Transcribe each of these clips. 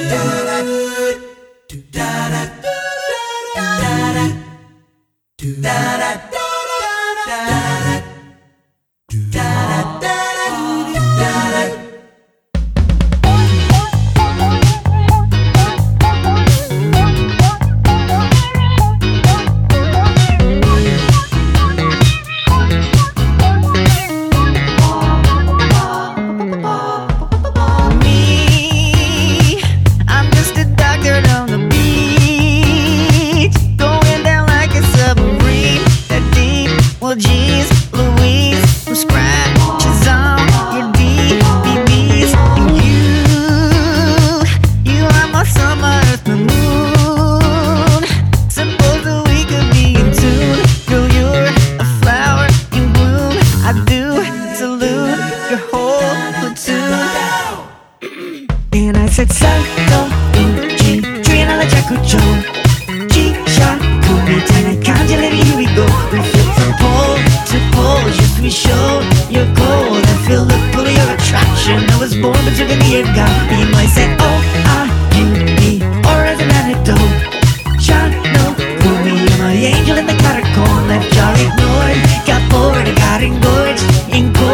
said Saito, Uchi, Trina la Jakucho, G-Shock, Kubi, Tana, Kanji, lady, here we go. We flip from pole to pole, just we show you're cold. I feel the pull of your attraction. I was born but took in the air, got me. I said, oh, you, me, or as an anecdote. Shano, Kubi, you're my angel in the catacomb. Left jaw ignored, got bored, I got engorged,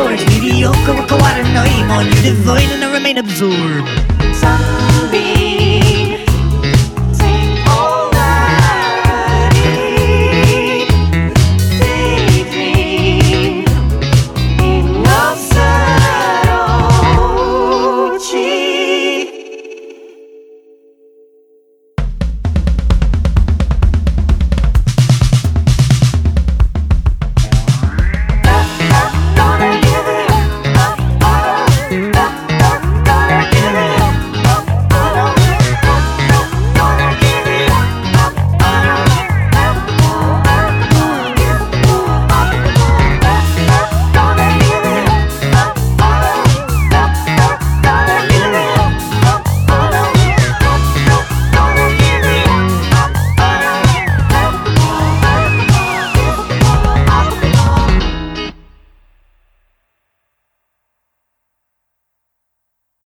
mediocre, what I know, I'm on you, devoid and I remain absorbed. Zombie.